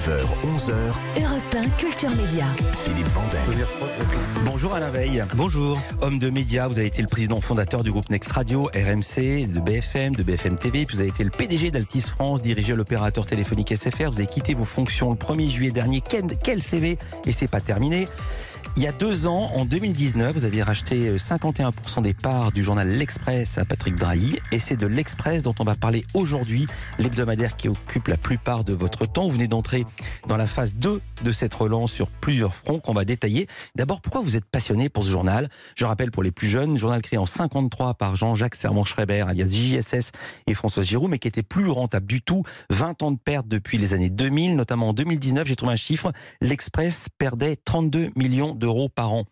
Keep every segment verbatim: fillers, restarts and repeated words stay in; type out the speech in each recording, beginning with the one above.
neuf heures, onze heures, Europe un Culture Média. Philippe Vandel. Bonjour Alain Veil. Bonjour. Homme de médias, vous avez été le président fondateur du groupe Next Radio, R M C, de B F M, de B F M T V, puis vous avez été le P D G d'Altis France, dirigé l'opérateur téléphonique S F R. Vous avez quitté vos fonctions le premier juillet dernier. Quel, quel C V. Et c'est pas terminé. Il y a deux ans, en deux mille dix-neuf, vous aviez racheté cinquante et un pour cent des parts du journal L'Express à Patrick Drahi. Et c'est de L'Express dont on va parler aujourd'hui, l'hebdomadaire qui occupe la plupart de votre temps. Vous venez d'entrer dans la phase deux de cette relance sur plusieurs fronts qu'on va détailler. D'abord, pourquoi vous êtes passionné pour ce journal ? Je rappelle pour les plus jeunes, journal créé en cinquante-trois par Jean-Jacques Servan-Schreiber, alias J S S, et François Giroud, mais qui était plus rentable du tout. vingt ans de perte depuis les années deux mille, notamment en deux mille dix-neuf, j'ai trouvé un chiffre, L'Express perdait trente-deux millions d'euros par an.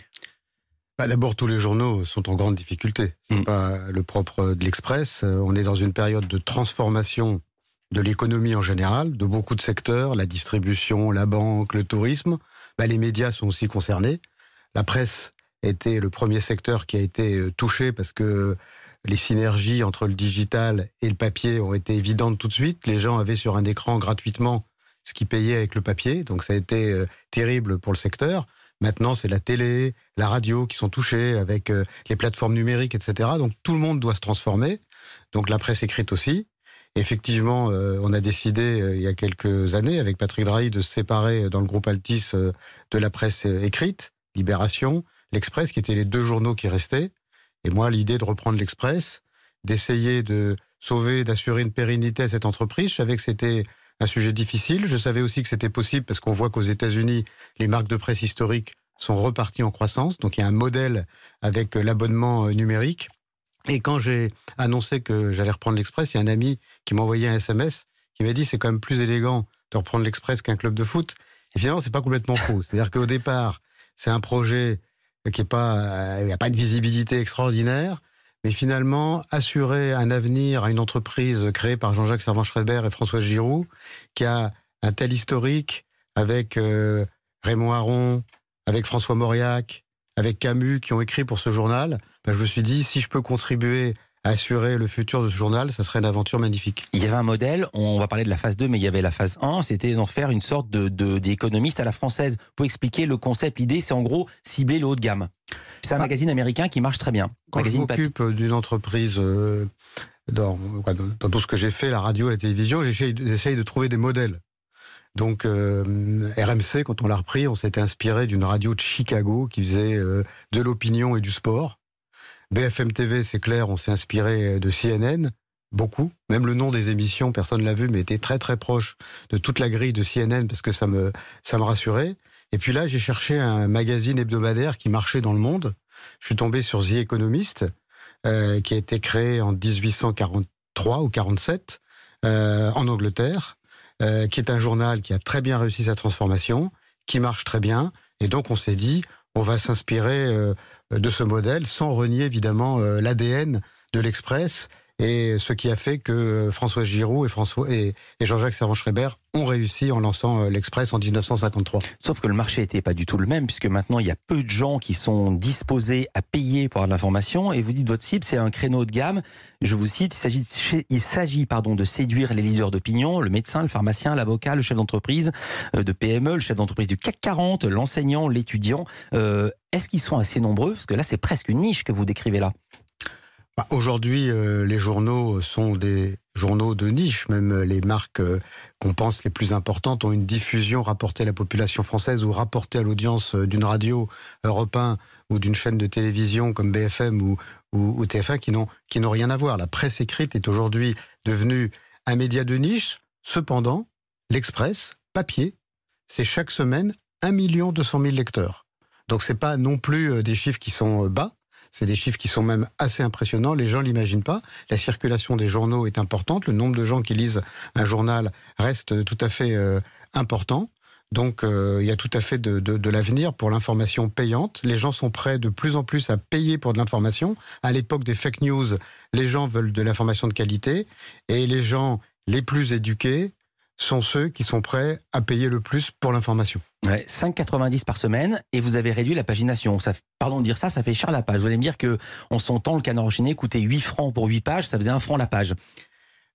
Bah d'abord, tous les journaux sont en grande difficulté. C'est mmh. pas le propre de l'Express. On est dans une période de transformation de l'économie en général, de beaucoup de secteurs, la distribution, la banque, le tourisme. Bah, les médias sont aussi concernés. La presse était le premier secteur qui a été touché parce que les synergies entre le digital et le papier ont été évidentes tout de suite. Les gens avaient sur un écran gratuitement ce qu'ils payaient avec le papier. Donc ça a été euh, terrible pour le secteur. Maintenant, c'est la télé, la radio qui sont touchées avec euh, les plateformes numériques, et cetera. Donc tout le monde doit se transformer. Donc la presse écrite aussi. Effectivement, euh, on a décidé euh, il y a quelques années avec Patrick Drahi de se séparer dans le groupe Altis euh, de la presse écrite, Libération, L'Express, qui étaient les deux journaux qui restaient. Et moi, l'idée de reprendre l'Express, d'essayer de sauver, d'assurer une pérennité à cette entreprise, je savais que c'était un sujet difficile. Je savais aussi que c'était possible parce qu'on voit qu'aux États-Unis, les marques de presse historiques sont reparties en croissance. Donc il y a un modèle avec l'abonnement numérique. Et quand j'ai annoncé que j'allais reprendre l'Express, il y a un ami qui m'a envoyé un S M S qui m'a dit c'est quand même plus élégant de reprendre l'Express qu'un club de foot. Et finalement, c'est pas complètement faux. C'est-à-dire qu'au départ, c'est un projet qui est pas, il n'y a pas de visibilité extraordinaire. Mais finalement, assurer un avenir à une entreprise créée par Jean-Jacques Servan-Schreiber et François Giroud, qui a un tel historique avec euh, Raymond Aron, avec François Mauriac, avec Camus, qui ont écrit pour ce journal, ben je me suis dit, si je peux contribuer à assurer le futur de ce journal, ça serait une aventure magnifique. Il y avait un modèle, on va parler de la phase deux, mais il y avait la phase un, c'était d'en faire une sorte de, de, d'économiste à la française. Pour expliquer le concept, l'idée, c'est en gros cibler le haut de gamme. C'est un ah. magazine américain qui marche très bien. Quand magazine je m'occupe papier. d'une entreprise, euh, dans, dans tout ce que j'ai fait, la radio, la télévision, j'essaye, j'essaye de trouver des modèles. Donc euh, R M C, quand on l'a repris, on s'était inspiré d'une radio de Chicago qui faisait euh, de l'opinion et du sport. B F M T V, c'est clair, on s'est inspiré de C N N, beaucoup. Même le nom des émissions, personne ne l'a vu, mais était très très proche de toute la grille de C N N parce que ça me, ça me rassurait. Et puis là, j'ai cherché un magazine hebdomadaire qui marchait dans le monde. Je suis tombé sur The Economist, euh, qui a été créé en dix-huit cent quarante-trois ou quarante-sept euh, en Angleterre, euh, qui est un journal qui a très bien réussi sa transformation, qui marche très bien. Et donc, on s'est dit, on va s'inspirer euh, de ce modèle sans renier évidemment euh, l'A D N de l'Express. Et ce qui a fait que François Giroud et, François, et, et Jean-Jacques Servan-Schreiber ont réussi en lançant l'Express en dix-neuf cent cinquante-trois. Sauf que le marché n'était pas du tout le même, puisque maintenant il y a peu de gens qui sont disposés à payer pour avoir de l'information. Et vous dites votre cible, c'est un créneau de gamme. Je vous cite, il s'agit, il s'agit pardon, de séduire les leaders d'opinion, le médecin, le pharmacien, l'avocat, le chef d'entreprise de P M E, le chef d'entreprise du C A C quarante, l'enseignant, l'étudiant. Euh, est-ce qu'ils sont assez nombreux ? Parce que là, c'est presque une niche que vous décrivez là. Aujourd'hui, euh, les journaux sont des journaux de niche. Même les marques euh, qu'on pense les plus importantes ont une diffusion rapportée à la population française ou rapportée à l'audience d'une radio Europe un ou d'une chaîne de télévision comme B F M ou, ou, ou T F un qui n'ont, qui n'ont rien à voir. La presse écrite est aujourd'hui devenue un média de niche. Cependant, l'Express, papier, c'est chaque semaine un million deux cent mille lecteurs. Donc c'est pas non plus des chiffres qui sont bas. C'est des chiffres qui sont même assez impressionnants. Les gens ne l'imaginent pas. La circulation des journaux est importante. Le nombre de gens qui lisent un journal reste tout à fait euh, important. Donc, euh, il y a tout à fait de, de, de l'avenir pour l'information payante. Les gens sont prêts de plus en plus à payer pour de l'information. À l'époque des fake news, les gens veulent de l'information de qualité. Et les gens les plus éduqués sont ceux qui sont prêts à payer le plus pour l'information. Ouais, cinq euros quatre-vingt-dix par semaine, et vous avez réduit la pagination. Ça, pardon de dire ça, ça fait cher la page. Vous allez me dire qu'en son temps, le Canard enchaîné coûtait huit francs pour huit pages, ça faisait un franc la page.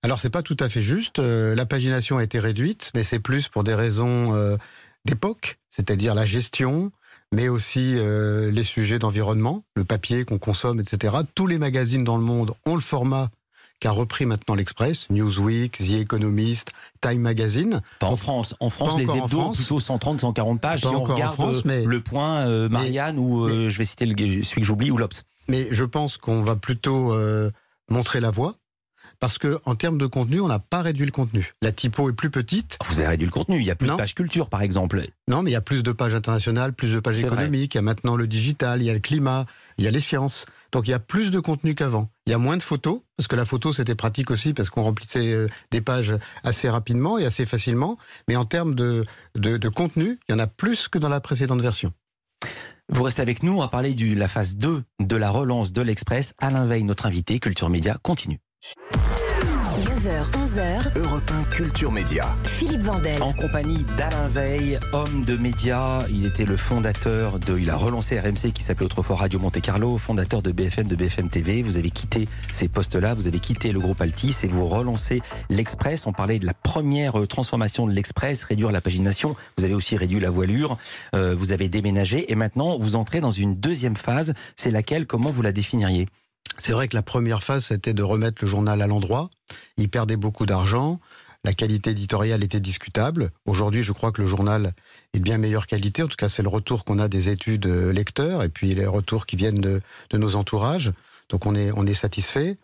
Alors c'est pas tout à fait juste. Euh, la pagination a été réduite, mais c'est plus pour des raisons euh, d'époque, c'est-à-dire la gestion, mais aussi euh, les sujets d'environnement, le papier qu'on consomme, et cetera. Tous les magazines dans le monde ont le format qu'a repris maintenant l'Express, Newsweek, The Economist, Time Magazine. Pas en France. En France, Pas les encore en hebdos ont France. plutôt cent trente, cent quarante pages. Pas Si on encore en regarde France, euh, mais- Le Point, euh, Marianne, ou euh, je vais citer le, celui que j'oublie, ou l'Obs. Mais je pense qu'on va plutôt euh, montrer la voie, parce que en termes de contenu, on n'a pas réduit le contenu. La typo est plus petite. Vous avez réduit le contenu. Il n'y a plus Non. de page culture, par exemple. Non, mais il y a plus de pages internationales, plus de pages C'est vrai. économiques. Il y a maintenant le digital, il y a le climat, il y a les sciences. Donc il y a plus de contenu qu'avant. Il y a moins de photos, parce que la photo c'était pratique aussi, parce qu'on remplissait euh, des pages assez rapidement et assez facilement. Mais en termes de, de, de contenu, il y en a plus que dans la précédente version. Vous restez avec nous, on va parler de la phase deux de la relance de l'Express. Alain Veil, notre invité, Culture Média, continue. neuf heures, onze heures, Europe un Culture Média. Philippe Vandel. En compagnie d'Alain Veil, homme de médias. Il était le fondateur de... Il a relancé R M C, qui s'appelait autrefois Radio Monte Carlo, fondateur de B F M, de B F M T V. Vous avez quitté ces postes-là, vous avez quitté le groupe Altis et vous relancez l'Express. On parlait de la première transformation de l'Express, réduire la pagination. Vous avez aussi réduit la voilure. Euh, vous avez déménagé et maintenant vous entrez dans une deuxième phase. C'est laquelle? Comment vous la définiriez? C'est vrai que la première phase, c'était de remettre le journal à l'endroit. Il perdait beaucoup d'argent. La qualité éditoriale était discutable. Aujourd'hui, je crois que le journal est de bien meilleure qualité. En tout cas, c'est le retour qu'on a des études lecteurs et puis les retours qui viennent de, de nos entourages. Donc, on est, on est satisfait.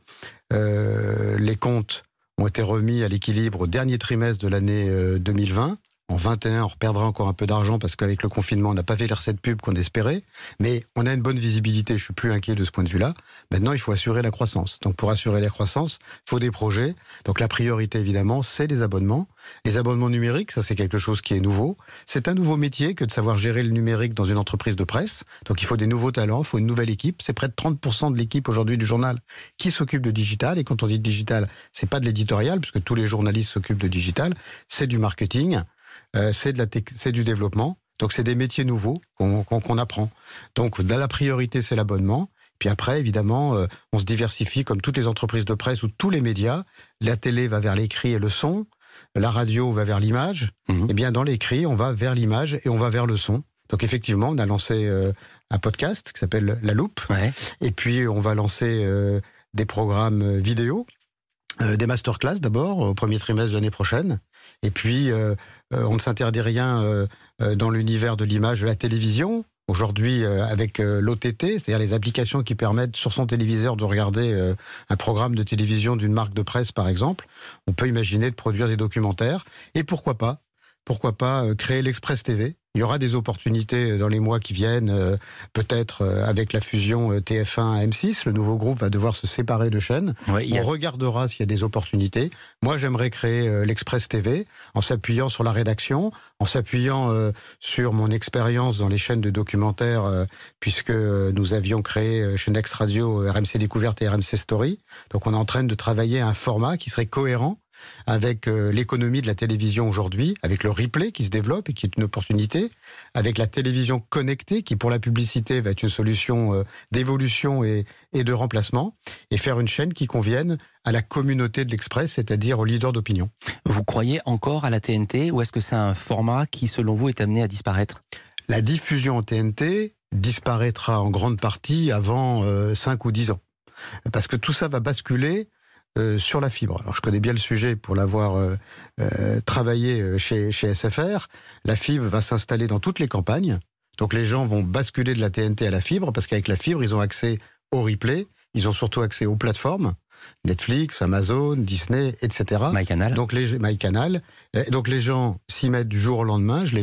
Euh, les comptes ont été remis à l'équilibre au dernier trimestre de l'année euh, deux mille vingt. En vingt et un, on reperdra encore un peu d'argent parce qu'avec le confinement, on n'a pas fait les recettes pub qu'on espérait. Mais on a une bonne visibilité, je suis plus inquiet de ce point de vue-là. Maintenant, il faut assurer la croissance. Donc pour assurer la croissance, il faut des projets. Donc la priorité, évidemment, c'est les abonnements. Les abonnements numériques, ça c'est quelque chose qui est nouveau. C'est un nouveau métier que de savoir gérer le numérique dans une entreprise de presse. Donc il faut des nouveaux talents, il faut une nouvelle équipe. C'est près de trente pour cent de l'équipe aujourd'hui du journal qui s'occupe de digital. Et quand on dit digital, c'est pas de l'éditorial, puisque tous les journalistes s'occupent de digital. C'est du marketing. Euh, c'est, de la tec- c'est du développement. Donc, c'est des métiers nouveaux qu'on, qu'on, qu'on apprend. Donc, la priorité, c'est l'abonnement. Puis après, évidemment, euh, on se diversifie comme toutes les entreprises de presse ou tous les médias. La télé va vers l'écrit et le son. La radio va vers l'image. Mmh. Eh bien, dans l'écrit, on va vers l'image et on va vers le son. Donc, effectivement, on a lancé euh, un podcast qui s'appelle La Loupe. Ouais. Et puis, on va lancer euh, des programmes vidéo. Euh, des masterclass d'abord, au premier trimestre de l'année prochaine. Et puis, euh, euh, on ne s'interdit rien euh, euh, dans l'univers de l'image de la télévision. Aujourd'hui, euh, avec euh, l'O T T, c'est-à-dire les applications qui permettent sur son téléviseur de regarder euh, un programme de télévision d'une marque de presse, par exemple, on peut imaginer de produire des documentaires. Et pourquoi pas Pourquoi pas euh, créer l'Express T V? Il y aura des opportunités dans les mois qui viennent, euh, peut-être euh, avec la fusion euh, T F un à M six. Le nouveau groupe va devoir se séparer de chaînes. Ouais, il y a- On regardera s'il y a des opportunités. Moi, j'aimerais créer euh, l'Express T V en s'appuyant sur la rédaction, en s'appuyant euh, sur mon expérience dans les chaînes de documentaires, euh, puisque euh, nous avions créé euh, chez Next Radio R M C Découverte et R M C Story. Donc, on est en train de travailler à un format qui serait cohérent avec euh, l'économie de la télévision aujourd'hui, avec le replay qui se développe et qui est une opportunité, avec la télévision connectée qui, pour la publicité, va être une solution euh, d'évolution et, et de remplacement, et faire une chaîne qui convienne à la communauté de l'Express, c'est-à-dire aux leaders d'opinion. Vous croyez encore à la T N T ou est-ce que c'est un format qui, selon vous, est amené à disparaître? La diffusion en T N T disparaîtra en grande partie avant euh, cinq ou dix ans. Parce que tout ça va basculer Euh, sur la fibre. Alors je connais bien le sujet pour l'avoir euh, euh, travaillé chez, chez S F R. La fibre va s'installer dans toutes les campagnes. Donc les gens vont basculer de la T N T à la fibre parce qu'avec la fibre, ils ont accès au replay. Ils ont surtout accès aux plateformes. Netflix, Amazon, Disney, et cetera. MyCanal. Donc les, MyCanal. Donc les gens s'y mettent du jour au lendemain. Je l'ai